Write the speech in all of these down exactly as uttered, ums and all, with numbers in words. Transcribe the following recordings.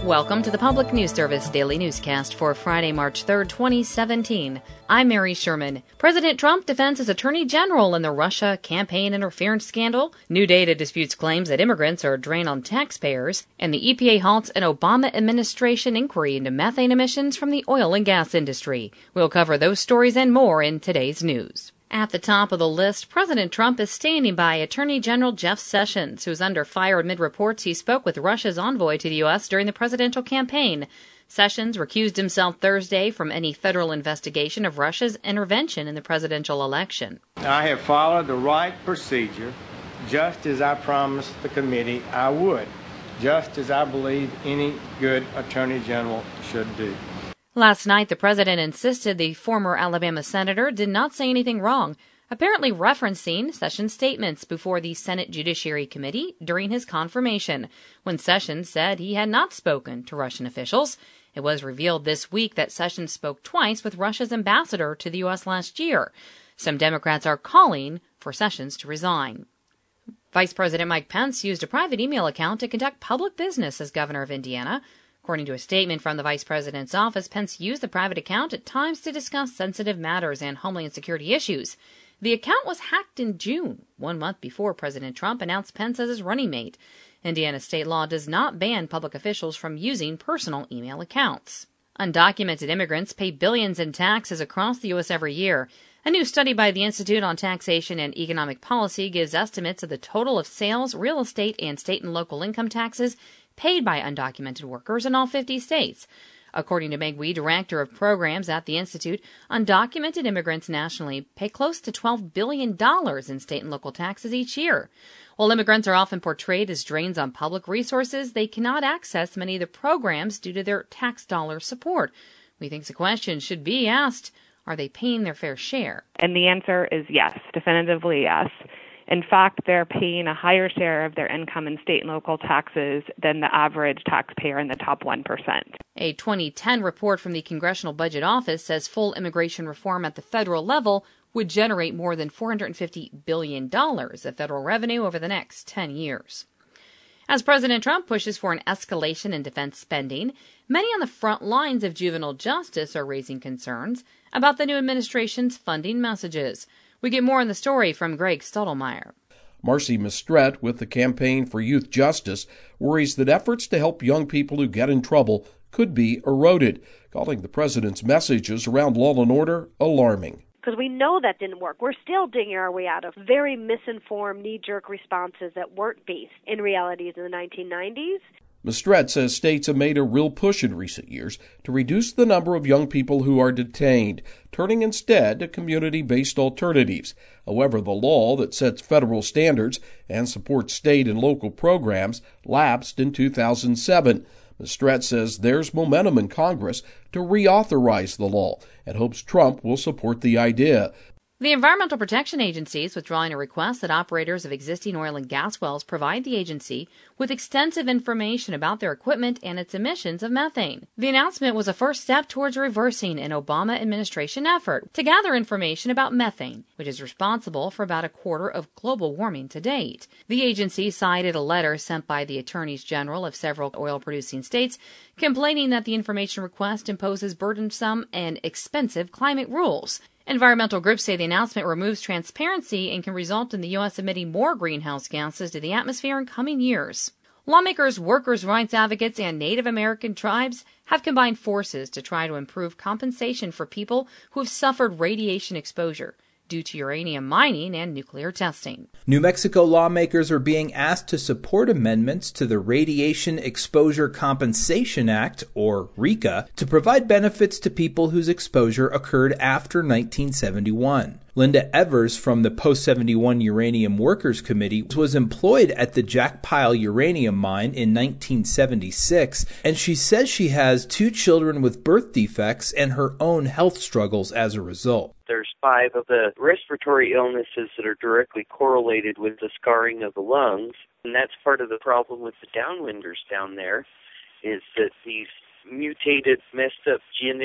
Welcome to the Public News Service Daily Newscast for Friday, March third, twenty seventeen. I'm Mary Sherman. President Trump defends his Attorney General in the Russia campaign interference scandal. New data disputes claims that immigrants are a drain on taxpayers. And the E P A halts an Obama administration inquiry into methane emissions from the oil and gas industry. We'll cover those stories and more in today's news. At the top of the list, President Trump is standing by Attorney General Jeff Sessions, who's under fire amid reports he spoke with Russia's envoy to the U S during the presidential campaign. Sessions recused himself Thursday from any federal investigation of Russia's intervention in the presidential election. I have followed the right procedure, just as I promised the committee I would, just as I believe any good Attorney General should do. Last night, the president insisted the former Alabama senator did not say anything wrong, apparently referencing Sessions' statements before the Senate Judiciary Committee during his confirmation, when Sessions said he had not spoken to Russian officials. It was revealed this week that Sessions spoke twice with Russia's ambassador to the U S last year. Some Democrats are calling for Sessions to resign. Vice President Mike Pence used a private email account to conduct public business as governor of Indiana. According to a statement from the vice president's office, Pence used the private account at times to discuss sensitive matters and homeland security issues. The account was hacked in June, one month before President Trump announced Pence as his running mate. Indiana state law does not ban public officials from using personal email accounts. Undocumented immigrants pay billions in taxes across the U S every year. A new study by the Institute on Taxation and Economic Policy gives estimates of the total of sales, real estate, and state and local income taxes paid by undocumented workers in all fifty states. According to Meg Wee, director of programs at the Institute, undocumented immigrants nationally pay close to twelve billion dollars in state and local taxes each year. While immigrants are often portrayed as drains on public resources, they cannot access many of the programs due to their tax dollar support. We think the question should be asked, are they paying their fair share? And the answer is yes, definitively yes. In fact, they're paying a higher share of their income in state and local taxes than the average taxpayer in the top one percent. A twenty ten report from the Congressional Budget Office says full immigration reform at the federal level would generate more than four hundred fifty billion dollars of federal revenue over the next ten years. As President Trump pushes for an escalation in defense spending, many on the front lines of juvenile justice are raising concerns about the new administration's funding messages. We get more on the story from Greg Stottlemyre. Marcy Mistret with the Campaign for Youth Justice worries that efforts to help young people who get in trouble could be eroded, calling the president's messages around law and order alarming. Because we know that didn't work. We're still digging our way out of very misinformed, knee-jerk responses that weren't based in realities in the nineteen nineties. Mistret says states have made a real push in recent years to reduce the number of young people who are detained, turning instead to community-based alternatives. However, the law that sets federal standards and supports state and local programs lapsed in two thousand seven. Mistret says there's momentum in Congress to reauthorize the law and hopes Trump will support the idea. The Environmental Protection Agency is withdrawing a request that operators of existing oil and gas wells provide the agency with extensive information about their equipment and its emissions of methane. The announcement was a first step towards reversing an Obama administration effort to gather information about methane, which is responsible for about a quarter of global warming to date. The agency cited a letter sent by the attorneys general of several oil-producing states complaining that the information request imposes burdensome and expensive climate rules. Environmental groups say the announcement removes transparency and can result in the U S emitting more greenhouse gases to the atmosphere in coming years. Lawmakers, workers' rights advocates, and Native American tribes have combined forces to try to improve compensation for people who have suffered radiation exposure due to uranium mining and nuclear testing. New Mexico lawmakers are being asked to support amendments to the Radiation Exposure Compensation Act, or RECA, to provide benefits to people whose exposure occurred after nineteen seventy-one. Linda Evers from the Post seventy-one Uranium Workers Committee was employed at the Jack Pile uranium mine in nineteen seventy-six, and she says she has two children with birth defects and her own health struggles as a result. There's five of the respiratory illnesses that are directly correlated with the scarring of the lungs, and that's part of the problem with the downwinders down there, is that these mutated, messed up genetics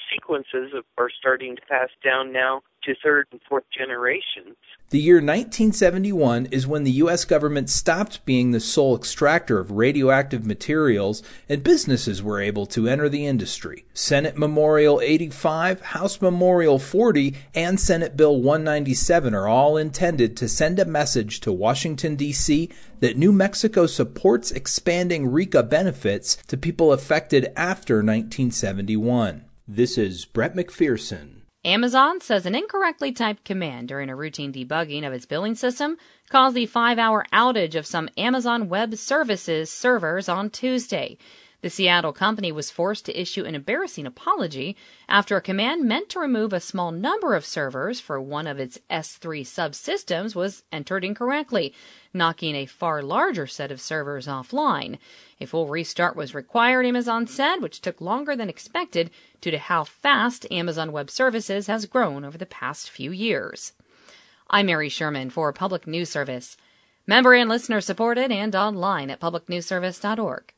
sequences are starting to pass down now to third and fourth generations. The year nineteen seventy-one is when the U S government stopped being the sole extractor of radioactive materials and businesses were able to enter the industry. Senate Memorial eighty-five, House Memorial forty, and Senate Bill one ninety-seven are all intended to send a message to Washington, D C that New Mexico supports expanding RECA benefits to people affected after nineteen seventy-one. This is Brett McPherson. Amazon says an incorrectly typed command during a routine debugging of its billing system caused the five-hour outage of some Amazon Web Services servers on Tuesday. The Seattle company was forced to issue an embarrassing apology after a command meant to remove a small number of servers for one of its S three subsystems was entered incorrectly, knocking a far larger set of servers offline. A full restart was required, Amazon said, which took longer than expected due to how fast Amazon Web Services has grown over the past few years. I'm Mary Sherman for Public News Service. Member and listener supported and online at public news service dot org.